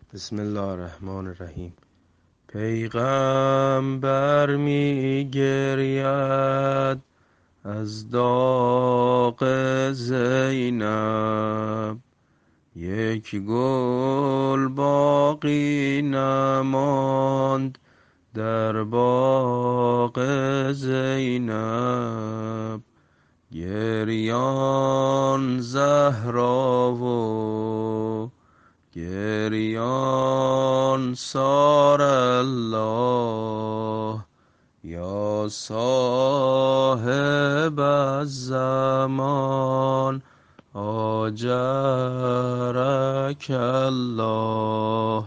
بسم الله الرحمن الرحیم. پیغمبر می گرید از داغ زینب، یک گل باقی نماند در باغ زینب. گریان زهرا و گریان سار الله، یا صاحب الزمان آجرک الله.